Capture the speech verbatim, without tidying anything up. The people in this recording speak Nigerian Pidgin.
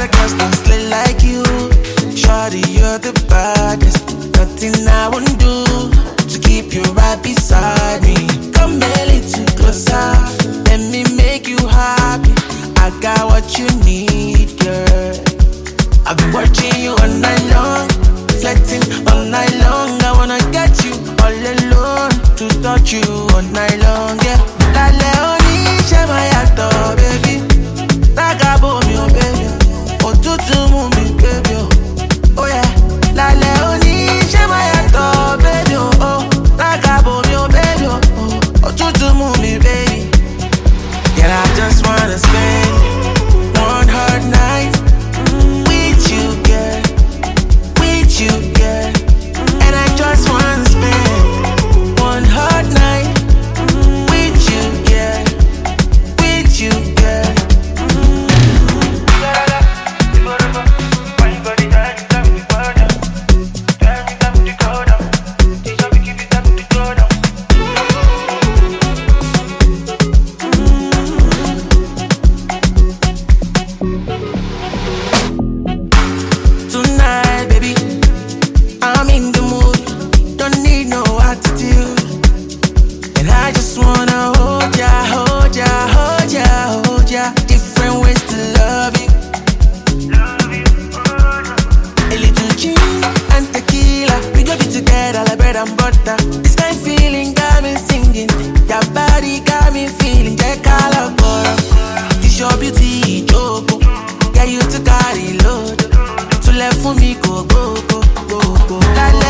other girls don't slay like you. Shawty, you're the baddest. Nothing I won't do to keep you right beside me. Come a little closer, let me make you happy. I got what you need, girl. I've been watching you all night long, flirting all night long. I wanna get you all alone, to touch you all night long, yeah. La Leonie, share my heart, baby. Ragabo mi, oh baby. Otutu mu mi, baby, oh. Oh yeah. La Leonie, share my heart, baby, oh oh. Ragabo mi, oh baby, oh. Otutu mu mi, baby. Yeah, I just wanna spend one hard night with you, girl, with you, girl. And I just wanna spend one hard night with you, girl, with you, girl. Tonight, baby, I'm in the mood. Don't need no attitude. And I just wanna hold ya, hold ya, hold ya, hold ya. Different ways to love you. A little gin and tequila. We go be together like bread and butter. This kind of feeling got me singing. Your body got me feeling. Get color, this your beauty, Joko. Yeah, you to carry load. To left for me, go, go, go, go, go. La, la,